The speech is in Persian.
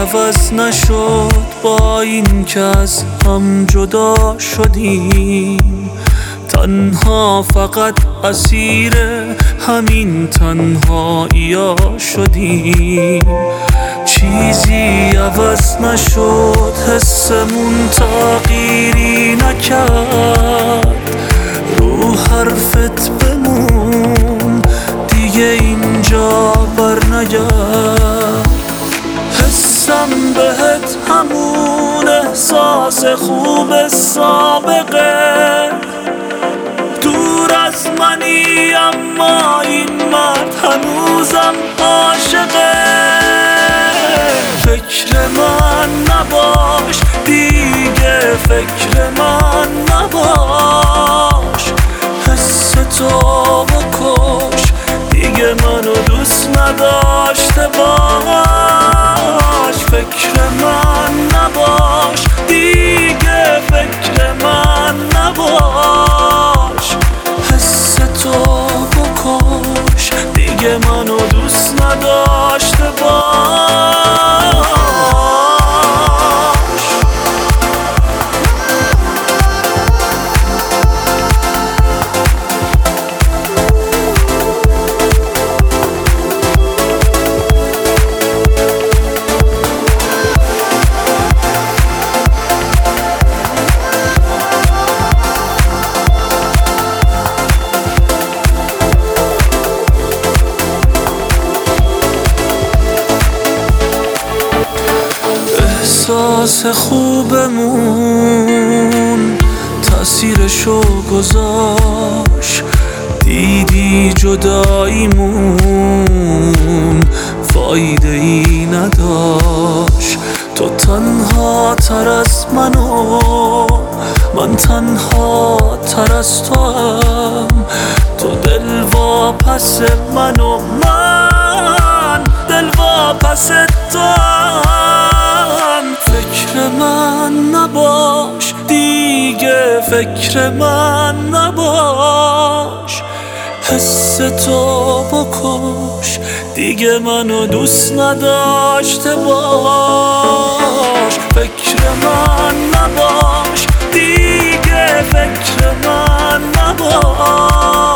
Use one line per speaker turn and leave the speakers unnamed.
عوض نشد با این که از هم جدا شدیم. تنها فقط اسیر همین تنهایی‌ها شدیم. چیزی عوض نشد، حسمون تغییری نکرد. رو حرفت بمون، دیگه اینجا برنگرد. حسم بهت همون احساس خوب سابقه. دور از منی اما این مرد هنوزم عاشقه. فکر من نباش دیگه، فکر من نباش. حس تو بکش، دیگه منو دوست نداشته باش. فکر من نباش دیگه، فکر من نباش. حس تو بکش، دیگه منو دوست نداشته باش. احساس خوبمون تأثیرشو گذاشت. دیدی جداییمون فایده ای نداشت. تو تنها تر از منو، من تنها تر از تو هم. تو دل واپس منو، من دل واپس تو هم. فکر من نباش دیگه، فکر من نباش. حس تو بکش، دیگه منو دوست نداشته باش. فکر من نباش دیگه، فکر من نباش.